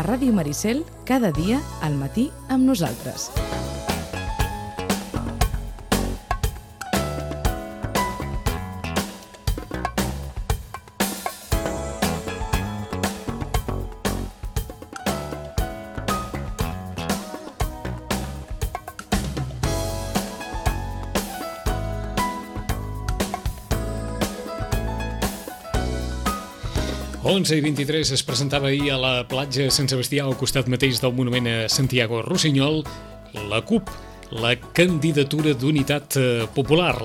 Ràdio Maricel, cada dia al matí amb nosaltres. i 23 es presentava ahir a la platja Sant Sebastià, al costat mateix del monument a Santiago Rossinyol, la CUP, la candidatura d'unitat popular,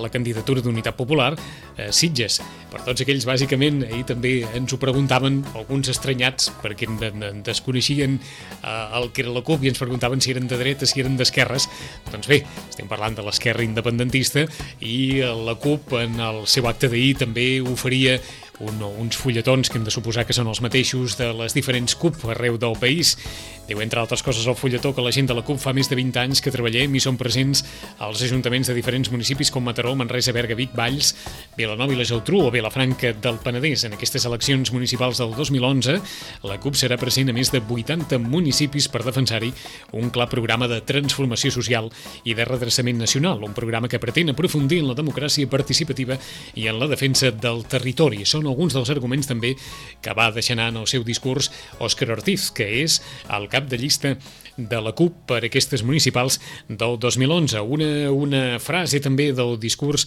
Sitges. Per tots aquells, bàsicament, ahir també ens ho preguntaven, alguns estranyats, perquè desconeixien el que era la CUP i ens preguntaven si eren de dreta, si eren d'esquerres. Doncs bé, estem parlant de l'esquerra independentista i la CUP en el seu acte d'ahir també oferia uns fulletons que hem de suposar que són els mateixos de les diferents CUP arreu del país. Diu, entre altres coses, el fulletó que la gent de la CUP fa més de 20 anys que treballem i som presents als ajuntaments de diferents municipis com Mataró, Manresa, Berga, Vic, Valls, Vilanova i la Geltrú o Vilafranca del Penedès. En aquestes eleccions municipals del 2011, la CUP serà present a més de 80 municipis per defensar-hi un clar programa de transformació social i de redreçament nacional, un programa que pretén aprofundir en la democràcia participativa i en la defensa del territori. Són alguns dels arguments també que va deixar anar en el seu discurs Òscar Ortiz, que és el cap de llista de la CUP per aquestes municipals del 2011. Una frase també del discurs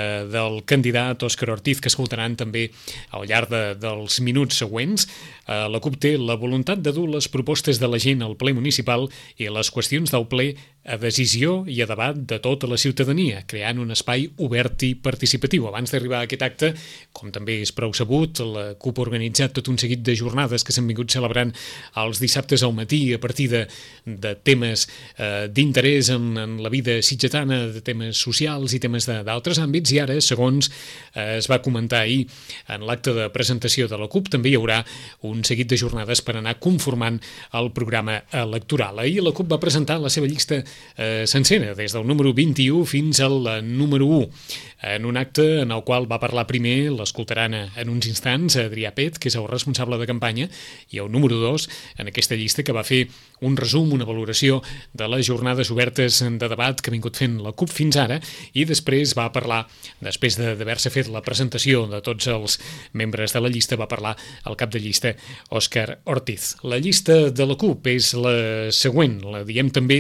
del candidat Òscar Ortiz que escoltaran també al llarg dels minuts següents. La CUP té la voluntat de dur les propostes de la gent al ple municipal i les qüestions del ple a decisió i a debat de tota la ciutadania, creant un espai obert i participatiu. Abans d'arribar a aquest acte, com també és prou sabut, la CUP ha organitzat tot un seguit de jornades que s'han vingut celebrant els dissabtes al matí a partir de temes d'interès en la vida sitgetana, de temes socials i temes d'altres àmbits, i ara, segons es va comentar ahir en l'acte de presentació de la CUP, també hi haurà un seguit de jornades per anar conformant el programa electoral. Ahir la CUP va presentar la seva llista sencera, des del número 21 fins al número 1, en un acte en el qual va parlar primer, l'escoltaran en uns instants, Adrià Pet, que és el responsable de campanya, i el número 2 en aquesta llista, que va fer un resum, una valoració de les jornades obertes de debat que ha vingut fent la CUP fins ara, i després va parlar, després d'haver-se fet la presentació de tots els membres de la llista, va parlar el cap de llista, Òscar Ortiz. La llista de la CUP és la següent, la diem també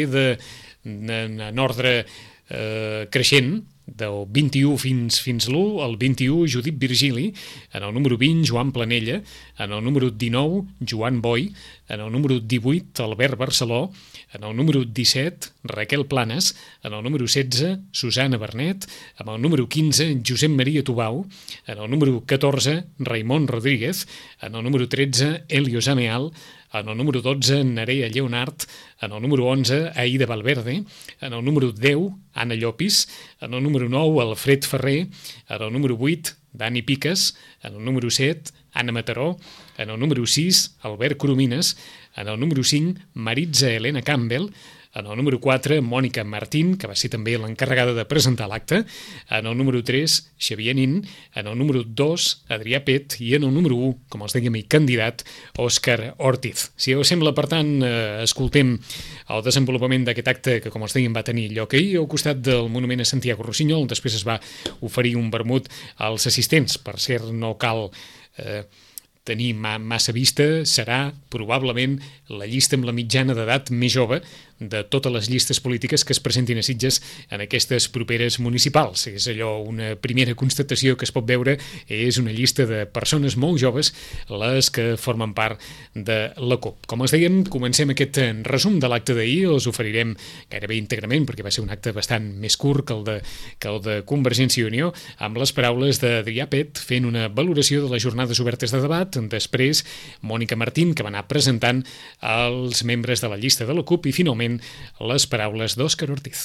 en ordre creixent, del 21 fins l'1, el 21 Judit Virgili, en el número 20 Joan Planella, en el número 19 Joan Boi, en el número 18 Albert Barceló, en el número 17 Raquel Planes, en el número 16 Susana Bernet, en el número 15 Josep Maria Tubau, en el número 14 Raimon Rodríguez, en el número 13 Elio Zameal, en el número 12 Nerea Lleonart, en el número 11 Aida Valverde, en el número 10 Anna Llopis, en el número 9 Alfred Ferrer, en el número 8 Dani Piques, en el número 7 Anna Mataró, en el número 6 Albert Coromines, en el número 5 Maritza Helena Campbell, en el número 4 Mònica Martín, que va ser també l'encarregada de presentar l'acte, en el número 3 Xavier Nin, en el número 2 Adrià Pet i en el número 1, com els dèiem, candidat Òscar Ortiz. Si us sembla, per tant, escoltem el desenvolupament d'aquest acte que, com els dèiem, va tenir lloc ahir al costat del monument a Santiago Rossinyol. Després es va oferir un vermut als assistents. Per cert, no cal tenir massa vista, serà probablement la llista amb la mitjana d'edat més jove de totes les llistes polítiques que es presentin a Sitges en aquestes properes municipals. És allò, una primera constatació que es pot veure, és una llista de persones molt joves les que formen part de la CUP. Com els dèiem, comencem aquest resum de l'acte d'ahir, els oferirem gairebé íntegrament, perquè va ser un acte bastant més curt que el de Convergència i Unió, amb les paraules d'Adrià Pet fent una valoració de les jornades obertes de debat. Després, Mònica Martín, que va anar presentant els membres de la llista de la CUP, i finalment les paraules d'Òscar Ortiz.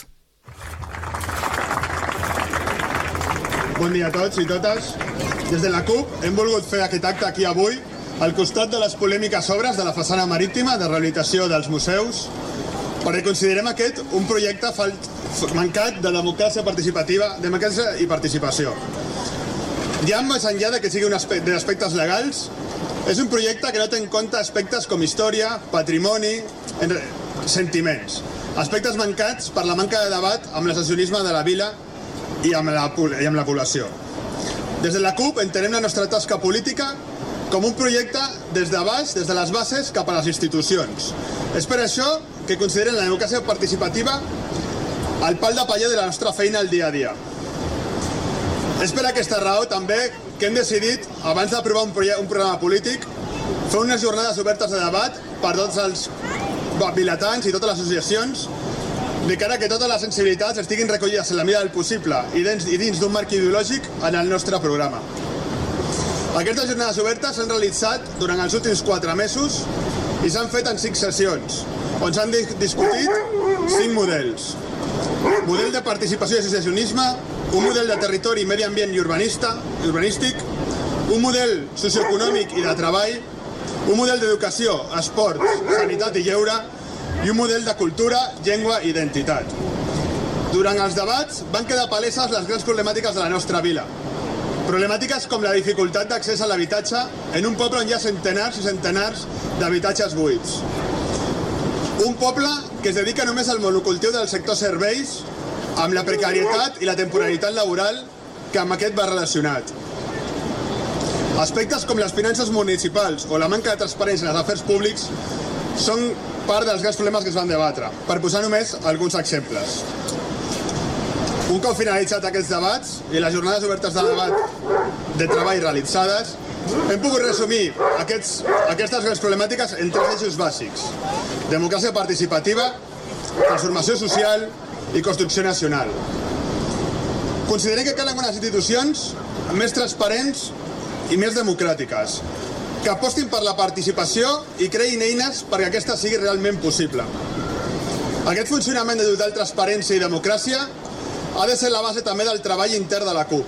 Bon dia a tots i totes. Des de la CUP hem volgut fer aquest acte aquí avui al costat de les polèmiques obres de la façana marítima de rehabilitació dels museus, perquè considerem aquest un projecte mancat de democràcia participativa, democràcia i participació. Ja més enllà de que sigui d'aspectes legals, És un projecte que no té en compte aspectes com història, patrimoni, sentiments. Aspectes mancats per la manca de debat amb l'associacionisme de la vila i amb la població. Des de la CUP entenem la nostra tasca política com un projecte des de baix, des de les bases cap a les institucions. És per això que considerem la democràcia participativa el pal de paller de la nostra feina al dia a dia. És per aquesta raó també que hem decidit, abans d'aprovar un programa polític, fer unes jornades obertes de debat per tots els vilatans i totes les associacions, de cara que totes les sensibilitats estiguin recollides en la mida del possible i dins d'un marc ideològic en el nostre programa. Aquestes jornades obertes s'han realitzat durant els últims 4 mesos i s'han fet en 5 sessions, on s'han discutit 5 models. Model de participació i associacionisme, un model de territori, medi ambient i urbanístic, un model socioeconòmic i de treball, un model d'educació, esport, sanitat i lleure i un model de cultura, llengua i identitat. Durant els debats van quedar paleses les grans problemàtiques de la nostra vila. Problemàtiques com la dificultat d'accés a l'habitatge en un poble on hi ha centenars i centenars d'habitatges buits. Un poble que es dedica només al monocultiu del sector serveis, amb la precarietat i la temporalitat laboral que amb aquest va relacionat. Aspectes com les finances municipals o la manca de transparència en els afers públics són part dels grans problemes que es van debatre, per posar només alguns exemples. Un cop finalitzat aquests debats i les jornades obertes de debat de treball realitzades, hem pogut resumir aquestes grans problemàtiques en 3 eixos bàsics: democràcia participativa, transformació social i construcció nacional. Considerem que calen unes institucions més transparents i més democràtiques, que apostin per la participació i creïn eines perquè aquesta sigui realment possible. Aquest funcionament de total transparència i democràcia ha de ser la base també del treball intern de la CUP,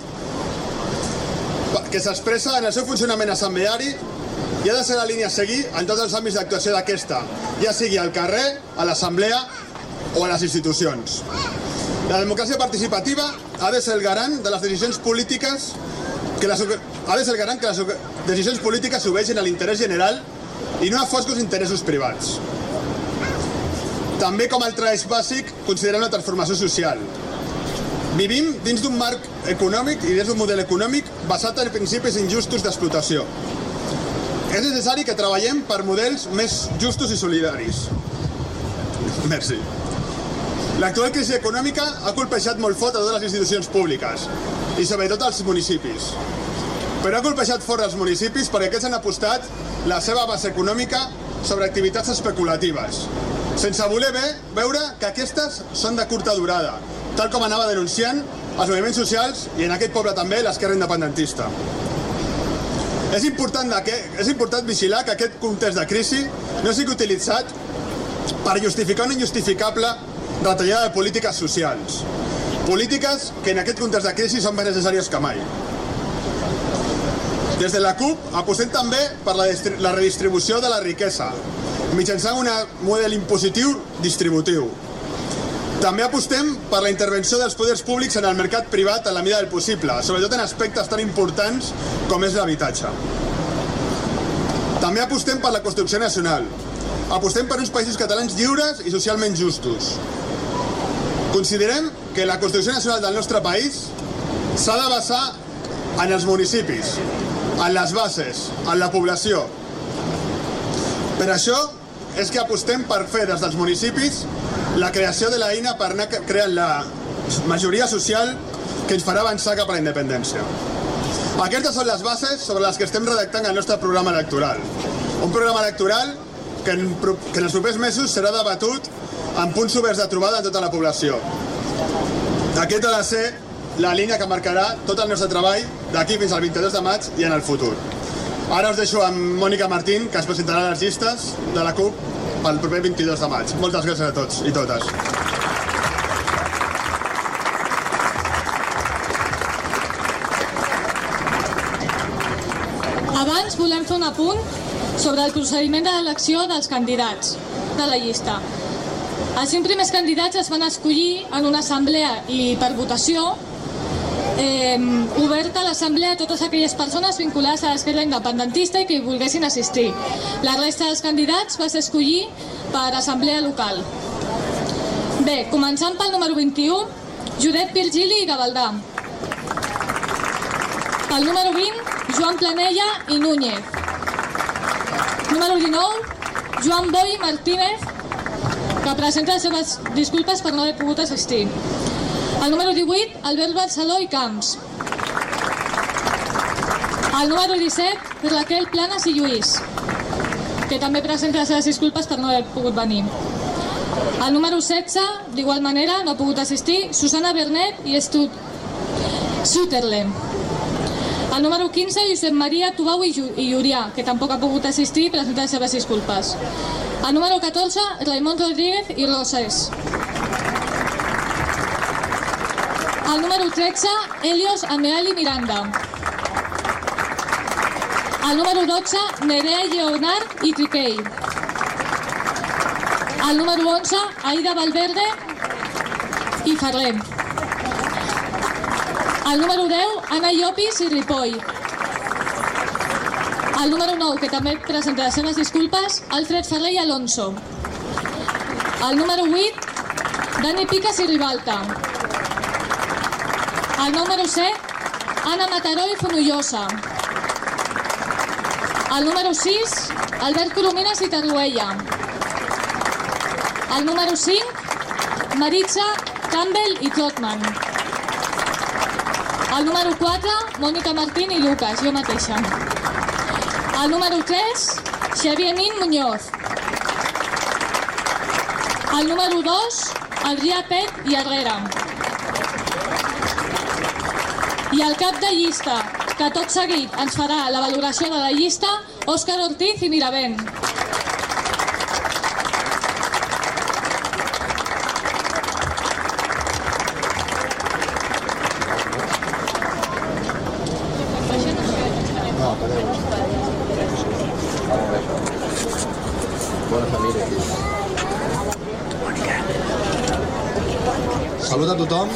que s'expressa en el seu funcionament assembleari i ha de ser la línia a seguir en tots els àmbits d'actuació d'aquesta, ja sigui al carrer, a l'assemblea o a les institucions. La democràcia participativa ha de ser el garant de les decisions polítiques que les decisions polítiques s'obeeixin a l'interès general i no a foscos interessos privats. També, com a altre eix bàsic, considerem la transformació social. Vivim dins d'un marc econòmic i dins d'un model econòmic basat en principis injustos d'explotació. És necessari que treballem per models més justos i solidaris. Merci. L'actual crisi econòmica ha colpejat molt fort a totes les institucions públiques i sobretot als municipis. Però ha colpejat fort els municipis perquè aquests han apostat la seva base econòmica sobre activitats especulatives, sense voler veure que aquestes són de curta durada, tal com anava denunciant els moviments socials i en aquest poble també l'esquerra independentista. És important vigilar que aquest context de crisi no sigui utilitzat per justificar una injustificable retallada de polítiques socials. Polítiques que en aquest context de crisi són més necessàries que mai. Des de la CUP apostem també per la redistribució de la riquesa, mitjançant un model impositiu distributiu. També apostem per la intervenció dels poders públics en el mercat privat en la mida del possible, sobretot en aspectes tan importants com és l'habitatge. També apostem per la construcció nacional. Apostem per uns països catalans lliures i socialment justos. Considerem que la construcció nacional del nostre país s'ha de basar en els municipis, en les bases, en la població. Per això és que apostem per fer des dels municipis la creació de l'eina per anar creant la majoria social que ens farà avançar cap a la independència. Aquestes són les bases sobre les que estem redactant el nostre programa electoral. Un programa electoral que en els propers mesos serà debatut amb punts oberts de trobada en tota la població. Aquesta ha de ser la línia que marcarà tot el nostre treball d'aquí fins al 22 de maig i en el futur. Ara us deixo amb Mònica Martín, que es presentarà a les llistes de la CUP pel proper 22 de maig. Moltes gràcies a tots i totes. Abans volem fer un apunt sobre el procediment de l'elecció dels candidats de la llista. Els 5 primers candidats es van escollir en una assemblea i per votació oberta l'assemblea a totes aquelles persones vinculades a l'esquerra independentista i que hi volguessin assistir. La resta dels candidats va ser escollir per assemblea local. Bé, començant pel número 21, Judep Virgili i Gavaldà. Pel número 20, Joan Planella i Núñez. Número 19, Joan Boi Martínez, que presenta les seves disculpes per no haver pogut assistir. El número 18, Albert Barceló i Camps. El número 17, Raquel Planas i Lluís, que també presenta les seves disculpes per no haver pogut venir. El número 16, d'igual manera, no ha pogut assistir, Susana Bernet i Sutherland. El número 15, Josep Maria Tubau i Llurià, que tampoc ha pogut assistir i presenta les seves disculpes. El número 14, Raimon Rodríguez i Rosés. El número 13, Helios Ameali Miranda. El número 12, Nerea Lleonard i Triquell. El número 11, Aida Valverde i Ferrer. El número 10, Anna Llopis i Ripoll. El número 9, que també presenta les seves disculpes, Alfred Ferrer i Alonso. El número 8, Dani Picas i Ribalta. El número 7, Anna Mataró i Fonollosa. El número 6, Albert Coromines i Tarruella. El número 5, Maritza Campbell i Trotman. El número 4, Mònica Martín i Lucas, jo mateixa. El número 3, Xavier Nin Muñoz. El número 2, Adrià Pet i Herrera. I el cap de llista, que tot seguit ens farà la valoració de la llista, Òscar Ortiz i Miravent. Salut a tothom.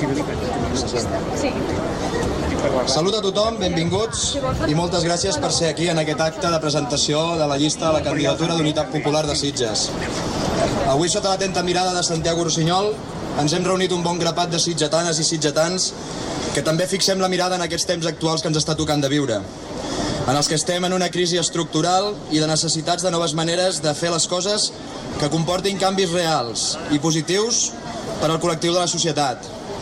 Salut a tothom, benvinguts i moltes gràcies per ser aquí en aquest acte de presentació de la llista de la candidatura d'Unitat Popular de Sitges. Avui, sota l'atenta mirada de Santiago Rossinyol, ens hem reunit un bon grapat de sitgetanes i sitgetans que també fixem la mirada en aquests temps actuals que ens està tocant de viure, en els que estem en una crisi estructural i de necessitats de noves maneres de fer les coses que comportin canvis reals i positius per al col·lectiu de la societat.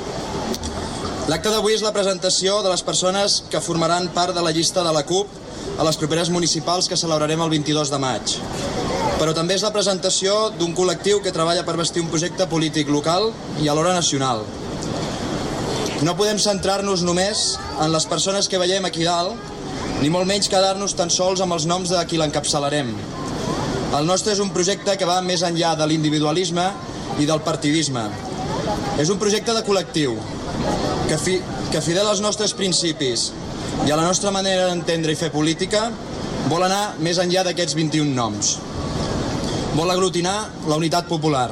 L'acte d'avui és la presentació de les persones que formaran part de la llista de la CUP a les properes municipals que celebrarem el 22 de maig. Però també és la presentació d'un col·lectiu que treballa per bastir un projecte polític local i alhora nacional. No podem centrar-nos només en les persones que veiem aquí dalt, ni molt menys quedar-nos tan sols amb els noms de qui l'encapçalarem. El nostre és un projecte que va més enllà de l'individualisme i del partidisme. És un projecte de col·lectiu, que fidel als nostres principis i a la nostra manera d'entendre i fer política, vol anar més enllà d'aquests 21 noms. Vol aglutinar la unitat popular.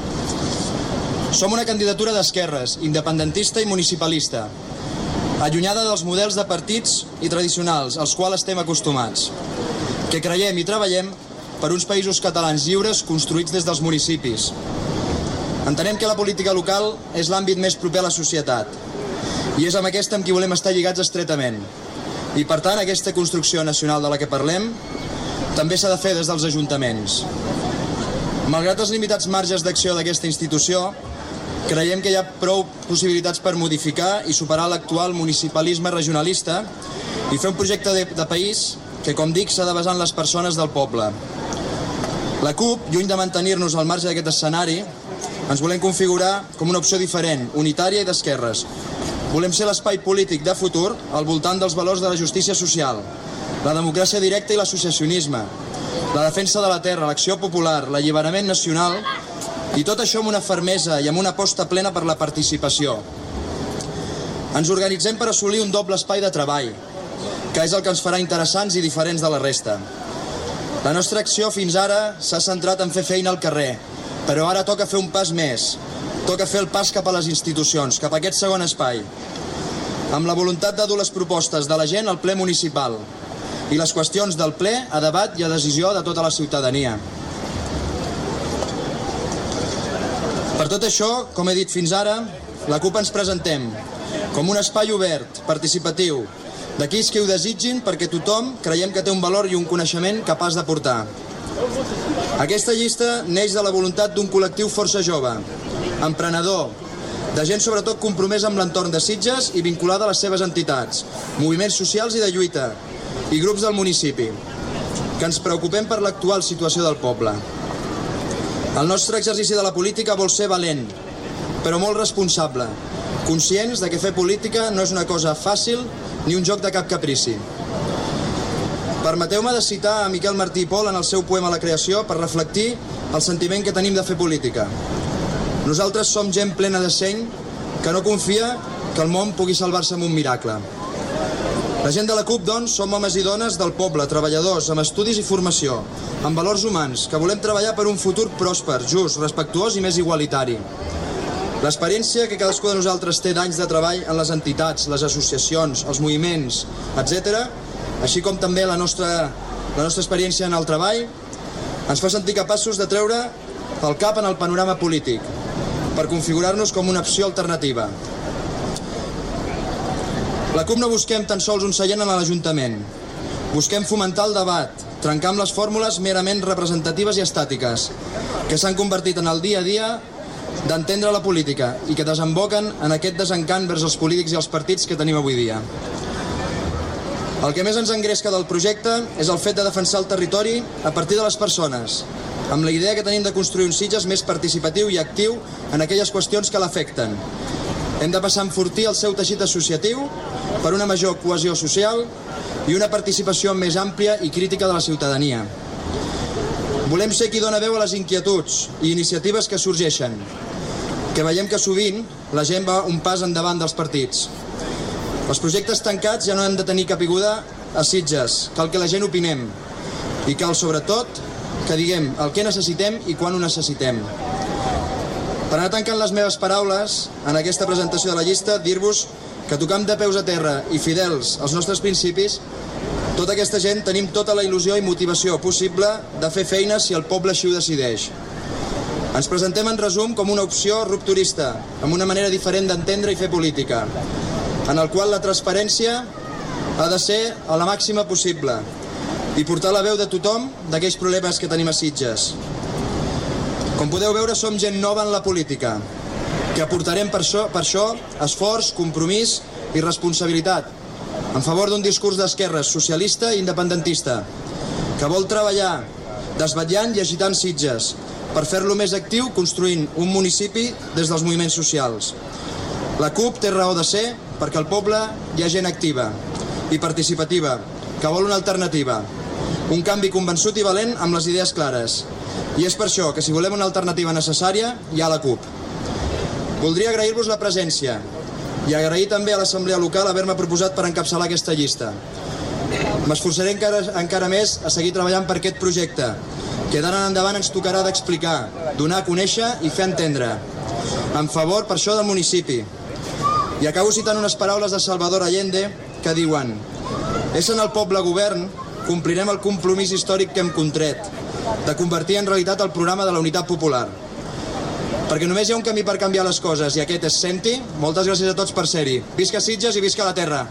Som una candidatura d'esquerres, independentista i municipalista, allunyada dels models de partits i tradicionals als quals estem acostumats, que creiem i treballem per uns països catalans lliures construïts des dels municipis. Entenem que la política local és l'àmbit més proper a la societat i és amb aquesta amb qui volem estar lligats estretament. I per tant, aquesta construcció nacional de la que parlem també s'ha de fer des dels ajuntaments. Malgrat els limitats marges d'acció d'aquesta institució, creiem que hi ha prou possibilitats per modificar i superar l'actual municipalisme regionalista i fer un projecte de país que, com dic, s'ha de basar en les persones del poble. La CUP, lluny de mantenir-nos al marge d'aquest escenari, ens volem configurar com una opció diferent, unitària i d'esquerres. Volem ser l'espai polític de futur al voltant dels valors de la justícia social, la democràcia directa i l'associacionisme, la defensa de la terra, l'acció popular, l'alliberament nacional, i tot això amb una fermesa i amb una aposta plena per la participació. Ens organitzem per assolir un doble espai de treball, que és el que ens farà interessants i diferents de la resta. La nostra acció fins ara s'ha centrat en fer feina al carrer, però ara toca fer un pas més. Toca fer el pas cap a les institucions, cap a aquest segon espai. amb la voluntat de dur les propostes de la gent al ple municipal i les qüestions del ple a debat i a decisió de tota la ciutadania. Per tot això, com he dit fins ara, la CUP ens presentem com un espai obert, participatiu, d'aquells que ho desitgin perquè tothom creiem que té un valor i un coneixement capaç de portar. Aquesta llista neix de la voluntat d'un col·lectiu força jove, emprenedor, de gent sobretot compromesa amb l'entorn de Sitges i vinculada a les seves entitats, moviments socials i de lluita, i grups del municipi, que ens preocupem per l'actual situació del poble. El nostre exercici de la política vol ser valent, però molt responsable, conscients de que fer política no és una cosa fàcil ni un joc de cap caprici. Permeteu-me de citar a Miquel Martí i Pol en el seu poema La creació per reflectir el sentiment que tenim de fer política. Nosaltres som gent plena de seny que no confia que el món pugui salvar-se amb un miracle. La gent de la CUP, doncs, som homes i dones del poble, treballadors, amb estudis i formació, amb valors humans, que volem treballar per un futur pròsper, just, respectuós i més igualitari. L'experiència que cadascú de nosaltres té d'anys de treball en les entitats, les associacions, els moviments, etc., així com també la nostra experiència en el treball, ens fa sentir capaços de treure el cap en el panorama polític, per configurar-nos com una opció alternativa. La CUP no busquem tan sols un seient en l'Ajuntament. Busquem fomentar el debat, trencar amb les fórmules merament representatives i estàtiques, que s'han convertit en el dia a dia d'entendre la política i que desemboquen en aquest desencant vers els polítics i els partits que tenim avui dia. El que més ens engresca del projecte és el fet de defensar el territori a partir de les persones, amb la idea que tenim de construir un Sitges més participatiu i actiu en aquelles qüestions que l'afecten. Hem de passar a enfortir el seu teixit associatiu per una major cohesió social i una participació més àmplia i crítica de la ciutadania. Volem ser qui dona veu a les inquietuds i iniciatives que sorgeixen, que veiem que sovint la gent va un pas endavant dels partits. Els projectes tancats ja no han de tenir capiguda a Sitges, cal que la gent opinem i cal, sobretot, que diguem el que necessitem i quan ho necessitem. Per anar tancant les meves paraules en aquesta presentació de la llista, dir-vos que tocant de peus a terra i fidels als nostres principis, tota aquesta gent tenim tota la il·lusió i motivació possible de fer feina si el poble així ho decideix. Ens presentem en resum com una opció rupturista, amb una manera diferent d'entendre i fer política, en el qual la transparència ha de ser a la màxima possible i portar la veu de tothom d'aquells problemes que tenim a Sitges. Com podeu veure, som gent nova en la política, que aportarem per això esforç, compromís i responsabilitat en favor d'un discurs d'esquerres socialista i independentista, que vol treballar desvetllant i agitant Sitges per fer-lo més actiu construint un municipi des dels moviments socials. La CUP té raó de ser perquè al poble hi ha gent activa i participativa, que vol una alternativa, un canvi convençut i valent amb les idees clares. I és per això que si volem una alternativa necessària, hi ha la CUP. Voldria agrair-vos la presència i agrair també a l'Assemblea Local haver-me proposat per encapçalar aquesta llista. M'esforçaré encara més a seguir treballant per aquest projecte, que d'ara en endavant ens tocarà d'explicar, donar a conèixer i fer entendre, en favor, per això, del municipi. I acabo citant unes paraules de Salvador Allende que diuen: «És en el poble govern, complirem el compromís històric que hem contret, de convertir en realitat el programa de la Unitat Popular. Perquè només hi ha un camí per canviar les coses i aquest és Senti. Moltes gràcies a tots per ser-hi. Visca Sitges i visca la terra!»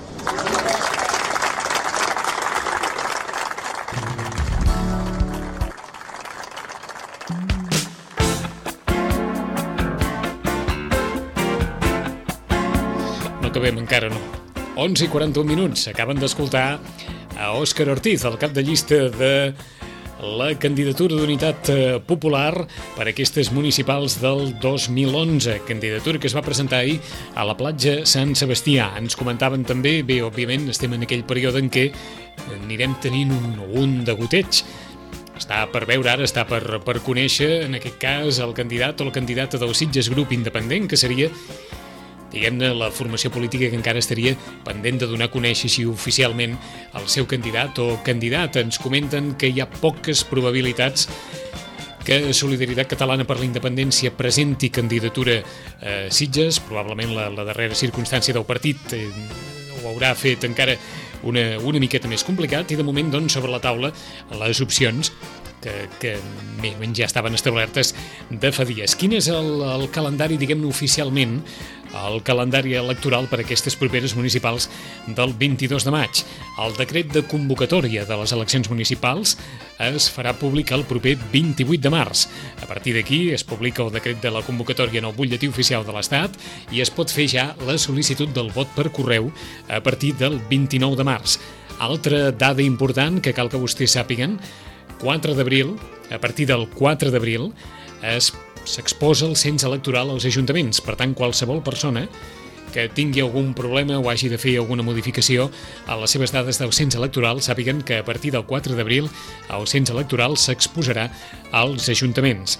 No acabem encara, no. 11:41 minuts. Acaben d'escoltar a Òscar Ortiz, el cap de llista de la candidatura d'Unitat Popular per a aquestes municipals del 2011, candidatura que es va presentar ahir a la platja Sant Sebastià. Ens comentaven també, bé, òbviament estem en aquell període en què anirem tenint un degoteig. Està per veure ara, està per conèixer, en aquest cas, el candidat o la candidata del Sitges Grup Independent, que seria, diguem-ne, la formació política que encara estaria pendent de donar a conèixer així oficialment el seu candidat o candidata. Ens comenten que hi ha poques probabilitats que Solidaritat Catalana per la Independència presenti candidatura a Sitges. Probablement la darrera circumstància del partit ho haurà fet encara una miqueta més complicat, i de moment, doncs, sobre la taula les opcions que ja estaven establertes de fa dies. Quin és el calendari, diguem-ne oficialment, el calendari electoral per a aquestes properes municipals del 22 de maig? El decret de convocatòria de les eleccions municipals es farà públic el proper 28 de març. A partir d'aquí es publica el decret de la convocatòria en el butlletí oficial de l'Estat i es pot fer ja la sol·licitud del vot per correu a partir del 29 de març. Altra dada important que cal que vostès sàpiguen: 4 d'abril, a partir del 4 d'abril, s'exposa el cens electoral als ajuntaments. Per tant, qualsevol persona que tingui algun problema o hagi de fer alguna modificació a les seves dades del cens electoral, sàpiguen que a partir del 4 d'abril el cens electoral s'exposarà als ajuntaments.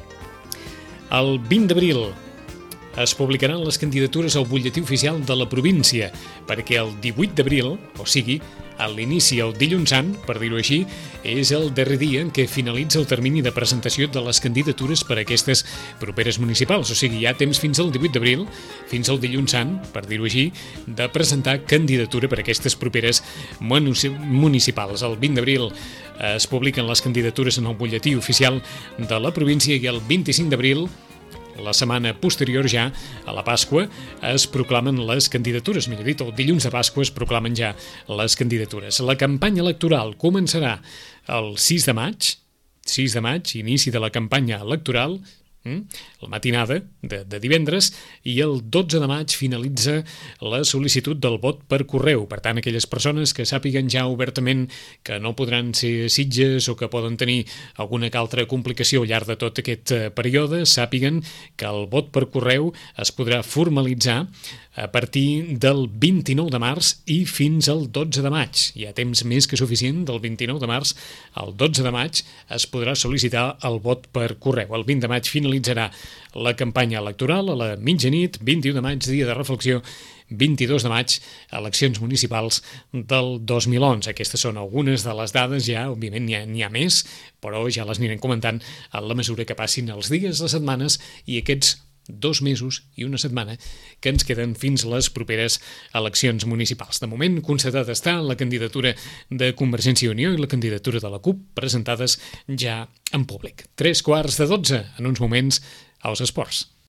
El 20 d'abril es publicaran les candidatures al butlletí oficial de la província, perquè el 18 d'abril, o sigui, a l'inici, el dilluns sant, per dir-ho així, és el darrer dia en què finalitza el termini de presentació de les candidatures per a aquestes properes municipals. O sigui, hi ha temps fins al 18 d'abril, fins al dilluns sant, per dir-ho així, de presentar candidatura per a aquestes properes municipals. El 20 d'abril es publiquen les candidatures en el butlletí oficial de la província i el 25 d'abril, la setmana posterior ja a la Pasqua, es proclamen les candidatures. Millor dit, el dilluns de Pasqua es proclamen ja les candidatures. La campanya electoral començarà el 6 de maig, inici de la campanya electoral, la matinada de divendres, i el 12 de maig finalitza la sol·licitud del vot per correu. Per tant, aquelles persones que sàpiguen ja obertament que no podran ser a Sitges o que poden tenir alguna altra complicació al llarg de tot aquest període, sàpiguen que el vot per correu es podrà formalitzar a partir del 29 de març i fins al 12 de maig. Hi ha temps més que suficient. Del 29 de març al 12 de maig es podrà sol·licitar el vot per correu. El 20 de maig finalitzarà la campanya electoral a la mitjanit, 21 de maig, dia de reflexió, 22 de maig, eleccions municipals del 2011. Aquestes són algunes de les dades, ja, òbviament n'hi ha més, però ja les anirem comentant a la mesura que passin els dies, les setmanes i aquests 2 mesos i una setmana que ens queden fins les properes eleccions municipals. De moment, constatada està la candidatura de Convergència i Unió i la candidatura de la CUP presentades ja en públic. 3:15, en uns moments, als esports.